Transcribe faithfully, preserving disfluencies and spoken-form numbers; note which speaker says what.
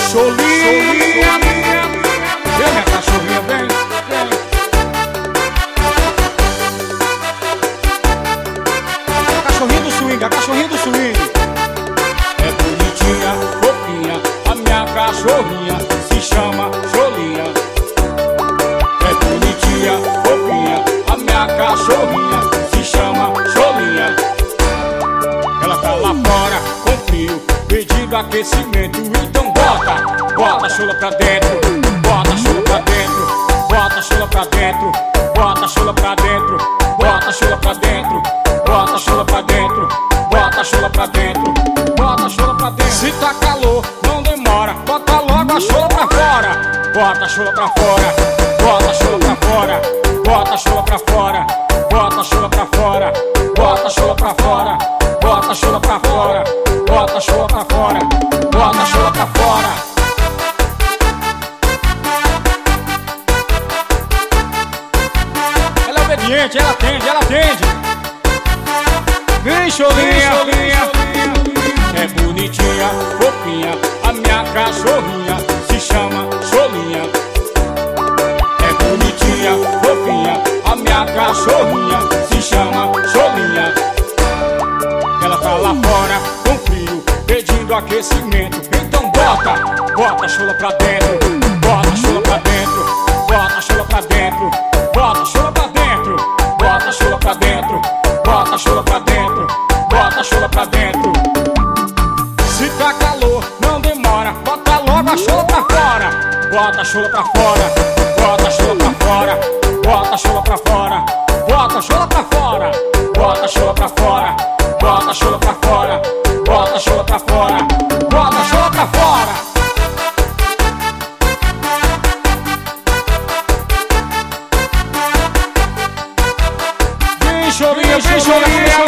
Speaker 1: Cholinha, vem minha cachorrinha, vem, vem. Cachorrinho do swing, a cachorrinha do swing. É bonitinha, fofinha, a minha cachorrinha se chama Cholinha. É bonitinha, fofinha, a minha cachorrinha se chama Cholinha. Ela tá lá fora com frio, pedindo aquecimento, então bota, bota a chola pra dentro, bota a chola pra dentro, bota a chola pra dentro, bota a chola pra dentro, bota a chola pra dentro, bota a chola pra dentro, bota a chola pra dentro, bota a chola pra dentro. Se tá calor, não demora, bota logo a chola pra fora, bota a chola pra fora, bota a chola pra fora, bota a chola pra fora, bota a chola pra fora, bota a chola pra fora, bota a chola pra fora, bota a chola pra fora, bota a chola pra fora. Ela é obediente, ela atende, ela atende. Vem, Cholinha, Cholinha. É bonitinha, fofinha, a minha cachorrinha se chama Cholinha. É bonitinha, fofinha, a minha cachorrinha se chama Cholinha. Ela tá lá fora com frio, pedindo aquecimento, então bota, bota a chola pra dentro, bota a chola pra dentro, bota a chola pra dentro, bota a chola pra dentro, bota a chola pra dentro, bota a chola pra dentro, bota a chola pra dentro. Se tá calor, não demora, bota logo a chola pra fora, bota a chola pra fora, bota a chola pra fora, bota a chola pra fora, bota a chola pra fora, bota a chola pra fora, bota a chola pra fora, bota a chola pra fora, bota a chola pra fora. Vem, Cholinha, vem, Cholinha.